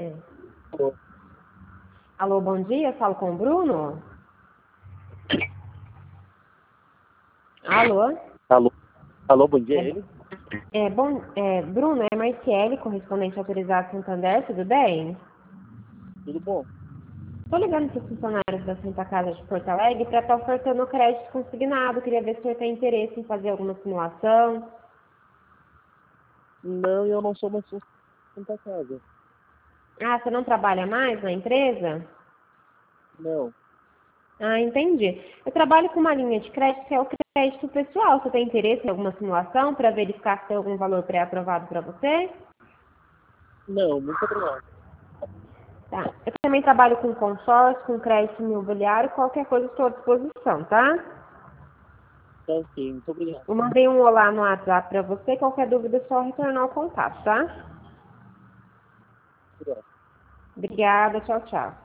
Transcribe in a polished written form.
É. Alô, Alô, bom dia, falo com o Bruno? Alô? alô, bom dia, ele? Bruno, é Marciele, correspondente autorizado Santander, tudo bem? Tudo bom? Estou ligando para os funcionários da Santa Casa de Porto Alegre para estar ofertando crédito consignado. Queria ver se o senhor tem interesse em fazer alguma simulação. Não, eu não sou mais Santa Casa. Ah, você não trabalha mais na empresa? Não. Ah, entendi. Eu trabalho com uma linha de crédito que é o crédito pessoal. Você tem interesse em alguma simulação para verificar se tem algum valor pré-aprovado para você? Não, muito obrigado. Tá. Eu também trabalho com consórcio, com crédito imobiliário, qualquer coisa estou à disposição, tá? Tá ok, muito obrigado. Eu mandei um olá no WhatsApp para você, qualquer dúvida é só retornar o contato, tá? Obrigado. Obrigada, tchau, tchau.